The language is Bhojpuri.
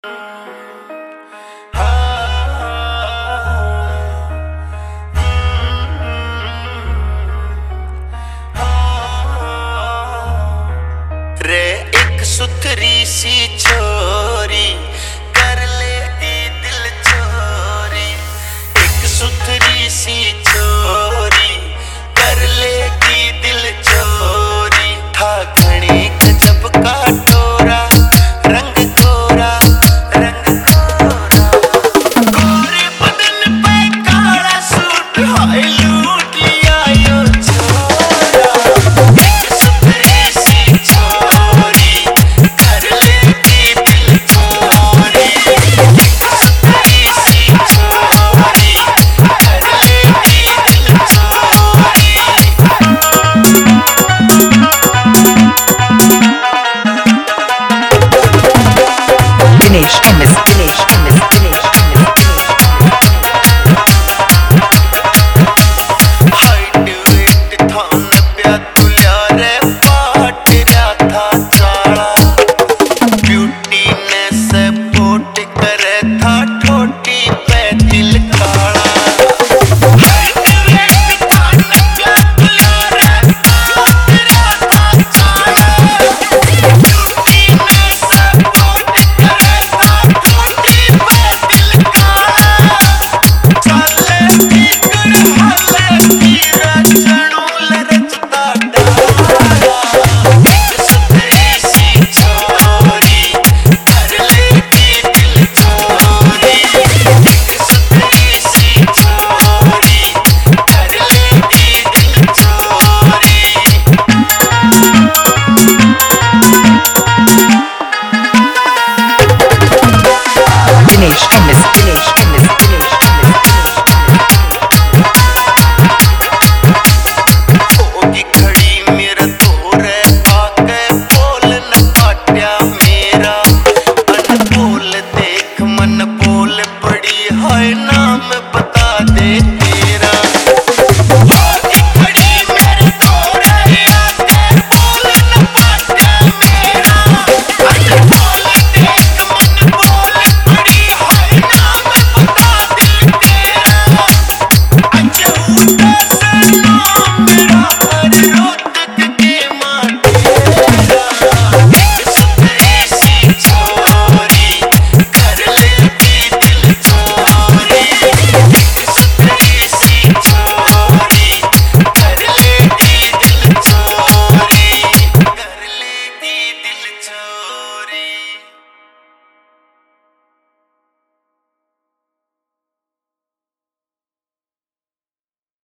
रे एक सुथरी सी छोरी कर लेगी दिल चोरी। एक सुथरी सी छोरी कर लेगी दिल चोरी। था घनी गजब का टोरा रंग गोरा रंग गोरा। गोरे बदन पे काला सूट हाय लूट लिया यो छोरा। एक सुथरी सी छोरी कर लेगी दिल चोरी। एक सुथरी सी छोरी कर लेगी दिल चोरी। Dinesh MS